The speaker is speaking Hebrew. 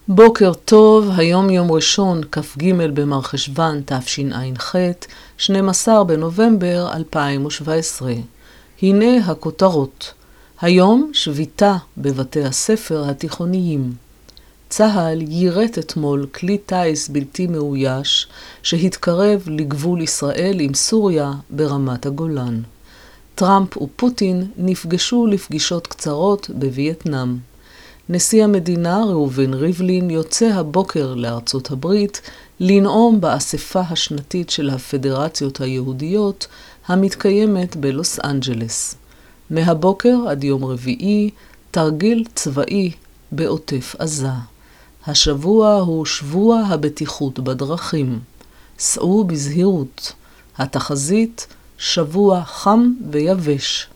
בוקר טוב, היום יום ראשון, כ"ג במרחשוון תשע"ח, 12 בנובמבר 2017. הנה הכותרות. היום שביתה בבתי הספר התיכוניים. צה"ל יירט אתמול כלי טיס בלתי מאויש שהתקרב לגבול ישראל עם סוריה ברמת הגולן. טראמפ ופוטין נפגשו לפגישות קצרות בווייטנאם. נשיא המדינה ראובן ריבלין יוצא הבוקר לארצות הברית לנאום באספה השנתית של הפדרציות היהודיות המתקיימת בלוס אנג'לס. מהבוקר עד יום רביעי תרגיל צבאי בעוטף עזה. השבוע הוא שבוע הבטיחות בדרכים. סעו בזהירות. התחזית שבוע חם ויבש.